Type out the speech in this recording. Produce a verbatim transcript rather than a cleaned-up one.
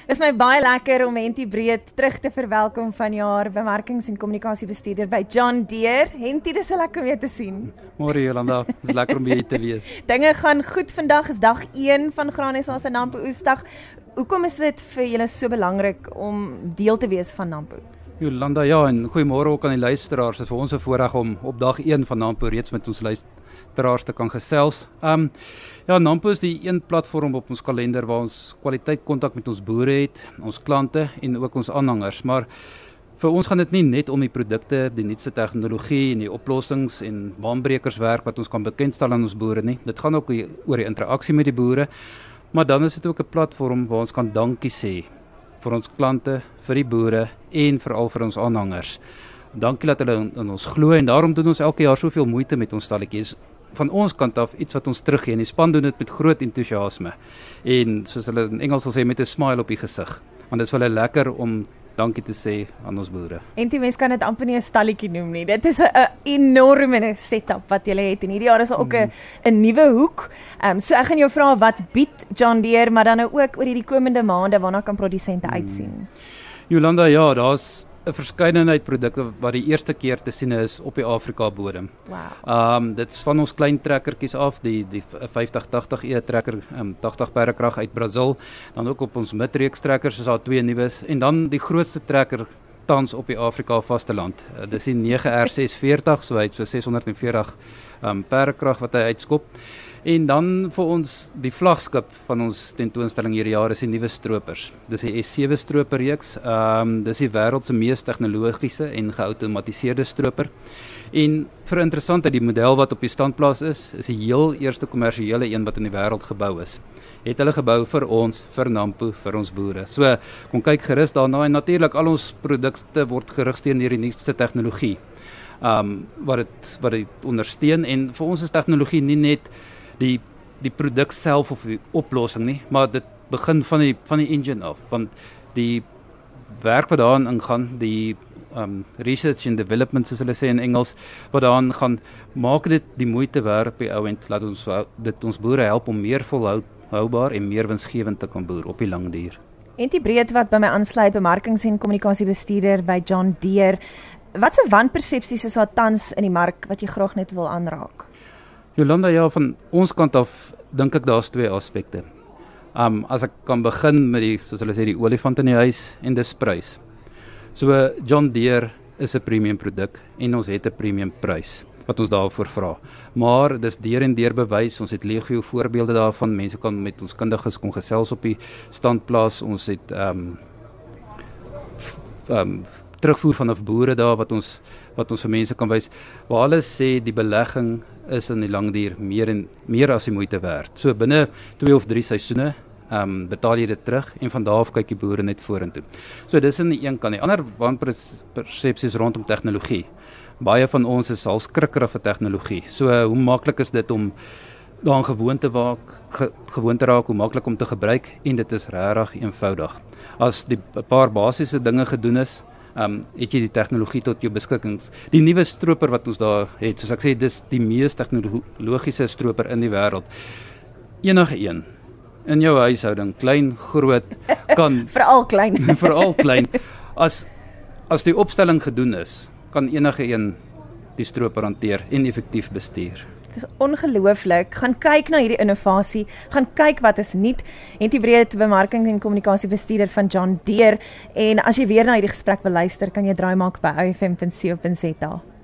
Is my baie lekker om Henty Breed terug te verwelkom vanjaar bemarkings- en kommunikasiebestuurder by John Deere. Henty, dis so lekker om jou te sien. Môre Jolanda, dis lekker om hier te wees. Dinge gaan goed vandag, is dag een van Graan S A se Nampo Oesdag. Hoekom is dit vir julle so belangrik om deel te wees van Nampo? Jolanda, ja, en goeiemôre ook aan die luisteraars. Dit is vir ons 'n voorreg om op dag een van Nampo reeds met ons luisteraars te kan gesels. Um, ja, Nampo is die een platform op ons kalender waar ons kwaliteit kontak met ons boere het, ons klante en ook ons aanhangers. Maar vir ons gaan dit nie net om die produkte, die nuutste tegnologie en die oplossings en baanbrekerswerk wat ons kan bekendstel aan ons boere nie. Dit gaan ook oor die interaksie met die boere. Maar dan is dit ook 'n platform waar ons kan dankie sê vir ons klante, vir die boere en veral vir ons aanhangers. Dankie dat hulle in, in ons glo en daarom doen ons elke jaar soveel moeite met ons stalletjies. Van ons kant af iets wat ons teruggee en die span doen dit met groot entoesiasme. En soos hulle in Engels sal sê, met 'n smile op die gesig. Want dit is vir hulle lekker om dankie te sê aan ons boere. En die mens kan dit amper nie 'n stalletjie noem nie. Dit is 'n enorme setup wat jy het. En hierdie jaar is ook 'n mm. 'n nuwe hoek. Ehm um, so ek gaan jou vra wat bied John Deere, maar dan nou ook oor hierdie komende maande waarna kan produsente mm. uitsien. Jolanda, ja, daar's 'n verskeidenheid produkte wat die eerste keer te sien is op die Afrika bodem. Wow. Ehm um, dit is van ons klein trekkertjies af, die die vyftig tagtig E trekker, um, tagtig perdekrag uit Brazil, dan ook op ons midreeks trekkers is daar twee nuus en dan die grootste trekker tans op die Afrika vasteland. Uh, dis die nege R ses veertig, so hy het so ses honderd en veertig um, perdekrag wat hy uitskop. En dan vir ons die vlaggenskap van ons tentoonstelling hierdie jaar is die nuwe stroopers. Dis die S sewe stroperreeks. Ehm um, dis die wêreld se mees tegnologiese en geautomatiseerde stroper. En vir interessantheid, die model wat op die standplaas is, is die heel eerste kommersiële een wat in die wêreld gebou is. Het hulle gebou vir ons, vir Nampo, vir ons boere. So kom kyk gerus daarna en natuurlik al ons produkte word gerigsteun deur die nuutste tegnologie. Ehm um, wat dit wat dit ondersteun en vir ons is tegnologie nie net die die produk self of die oplossing nie, maar dit begin van die van die engine af, want die werk wat daarin ingaan, die um, research and development soos hulle sê in Engels, wat daarin gaan, maak dit die moeite werd op die ou end, laat ons dit ons boere help om meer volhoubaar en meer winsgewend te kan boer op die lang duur. Henty Breed wat by my aansluit, bemarkings- en kommunikasiebestuurder by John Deere. Wat se wanpersepsies is daar tans in die mark wat jy graag net wil aanraak? Jolanda, ja, van ons kant af dink ek daar's twee aspekte. Um, as ek kan begin met die, soos hulle sê, die olifant in die huis en dis prys. So John Deere is 'n premium produk en ons het 'n premium prys wat ons daarvoor vra. Maar dis deur en deur bewys, ons het legio voorbeelde daarvan, mense kan met ons kundiges kom gesels op die standplaas, ons het um, um, terugvoer vanaf boere daar wat ons wat ons vir mense kan wys, waar hulle sê die belegging is in die langduur meer en meer as die moeite werd. So binne twee of drie seisoene um, betaal jy dit terug en van daar af kyk die boere net vorentoe. So dis in die een kant. Die ander wanpersepsies rondom tegnologie. Baie van ons is al skrikkerig vir tegnologie. So hoe maklik is dit om daaraan gewoon te waak, ge, gewoon te raak, hoe maklik om te gebruik en dit is regtig eenvoudig. As die 'n paar basiese dinge gedoen is, Um, het jy die tegnologie tot jou beskikkings. Die nuwe stroper wat ons daar het, soos ek sê, dis die mees tegnologiese stroper in die wêreld. Enige een in jou huishouding, klein, groot, kan veral klein. veral klein. As as die opstelling gedoen is, kan enige een die stroper hanteer en effektief bestuur. Dit is ongelooflik. Gaan kyk na hierdie innovasie, gaan kyk wat is nuut. Henty Breed, bemarkings- en kommunikasiebestuurder van John Deere. En as jy weer na hierdie gesprek wil luister, kan jy draai maak by o f m punt co punt za.